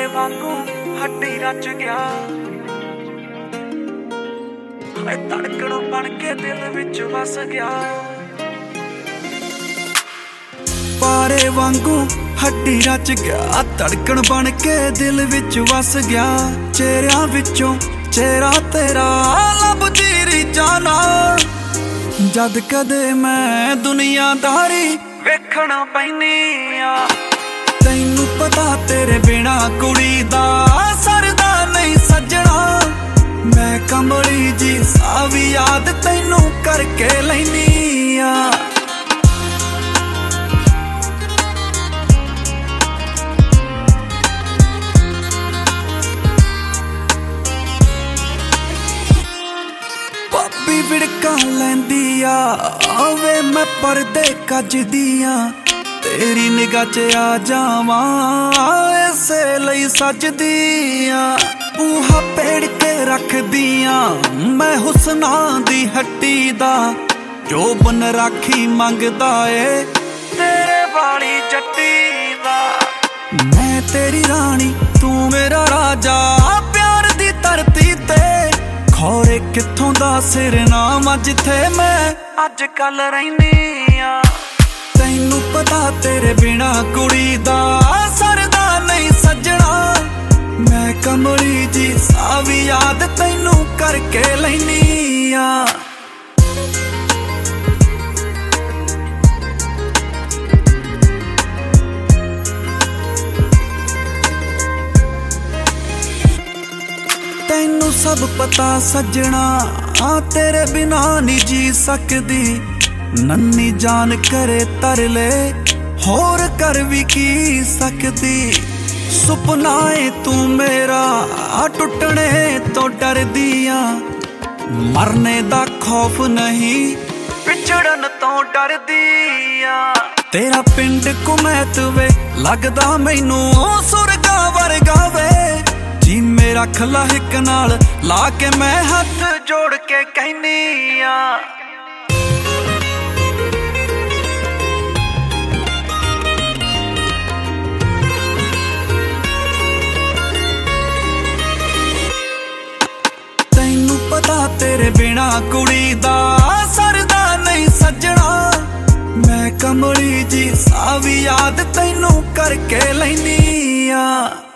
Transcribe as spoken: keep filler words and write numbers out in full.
ਵਾਂਗੂ ਹੱਡੀ ਰਚ ਗਿਆ, ਹਾਏ ਧੜਕਣ ਬਣ ਕੇ ਦਿਲ ਵਿੱਚ ਵਸ ਗਿਆ। ਪਾਰੇ ਵਾਂਗੂ ਹੱਡੀ ਰਚ ਗਿਆ, ਧੜਕਣ ਬਣ ਕੇ ਦਿਲ ਵਿੱਚ ਵਸ ਗਿਆ। ਚਿਹਰਿਆਂ ਵਿੱਚੋਂ ਚਿਹਰਾ ਤੇਰਾ ਲੱਭਦੀ ਰੀਝਾਂ ਨਾਲ, ਜਦ ਕਦੇ ਮੈਂ ਦੁਨੀਆਦਾਰੀ ਵੇਖਣਾ ਪੈਂਦੀ ਆ। ਤੈਨੂੰ ਪਤਾ ਤੇਰੇ ਬਿਨਾ ਕੁੜੀ ਦਾ ਸਰਦਾ ਨਹੀਂ ਸੱਜਣਾ, ਮੈਂ ਕਮਲੀ ਜੀ ਸਾਵੀ ਯਾਦ ਤੈਨੂੰ ਕਰਕੇ ਲੈਨੀ ਆ। ਭਾਬੀ ਵਿੜਕਾਂ ਲੈਂਦੀ ਆ ਵੇ ਮੈਂ ਪਰਦੇ ਕੱਜਦੀ ਆ, ਤੇਰੀ ਨਿਗਾਹ ਚ ਆ ਜਾਵਾਂ ਇਸੇ ਲਈ ਸੱਜਦੀ ਆ। ਬੂਹਾ ਪੇੜ ਕੇ ਰੱਖਦੀ ਆ ਮੈਂ ਹੁਸਨਾਂ ਦੀ ਹੱਟੀ ਦਾ, ਜੋ ਬਨ ਰਾਖੀ ਮੰਗਦਾ ਏ ਤੇਰੇ ਵਾਲੀ ਜੱਟੀ ਦਾ। ਮੈਂ ਤੇਰੀ ਰਾਣੀ ਤੂੰ ਮੇਰਾ ਰਾਜਾ, ਪਿਆਰ ਦੀ ਧਰਤੀ ਤੇ ਖੋਰੇ ਕਿੱਥੋਂ ਦਾ ਸਿਰਨਾਮਾ ਜਿੱਥੇ ਮੈਂ ਅੱਜ ਕੱਲ ਰਹਿਨੀ ਆ। ਤੈਨੂੰ ਪਤਾ ਤੇਰੇ ਬਿਨਾ ਕੁੜੀ ਦਾ ਸਰਦਾ ਨਹੀਂ ਸੱਜਣਾ, ਮੈਂ ਕਮਲੀ ਜੀ ਸਾਵੀ ਯਾਦ ਤੈਨੂੰ ਕਰਕੇ ਲੈਨੀ ਆ। ਤੈਨੂੰ ਸਭ ਪਤਾ ਸੱਜਣਾ ਆ ਤੇਰੇ ਬਿਨਾ ਨਹੀਂ ਜੀ ਸਕਦੀ, ਨੰਨੀ ਜਾਨ ਕਰੇ ਤਰਲੇ ਹੋਰ ਕਰ ਵੀ ਕੀ ਸਕਦੀ। ਸੁਪਨਾ ਏ ਤੂੰ ਮੇਰਾ ਟੁੱਟਣੇ ਤੋਂ ਡਰਦੀ ਆ, ਮਰਨੇ ਦਾ ਖੌਫ ਨਹੀਂ ਵਿਛੜਨ ਤੋਂ ਡਰਦੀ ਆ। ਤੇਰਾ ਪਿੰਡ ਕੁਮੈਤ ਵੇ ਲੱਗਦਾ ਮੈਨੂੰ ਸੁਰਗਾ ਵਰਗਾ ਵੇ, ਜੀ ਮੇਰਾ ਖਲਾ ਇੱਕ ਨਾਲ ਲਾ ਕੇ ਮੈਂ ਹੱਥ ਜੋੜ ਕੇ ਕਹਿਨੀ ਆ। ਤੈਨੂੰ ਪਤਾ ਤੇਰੇ ਬਿਨਾ ਕੁੜੀ ਦਾ ਸਰਦਾ ਨਹੀਂ ਸੱਜਣਾ, ਮੈਂ ਕਮਲੀ ਜੀ ਸਾਵੀ ਯਾਦ ਤੈਨੂੰ ਕਰਕੇ ਲੈਨੀ ਆ।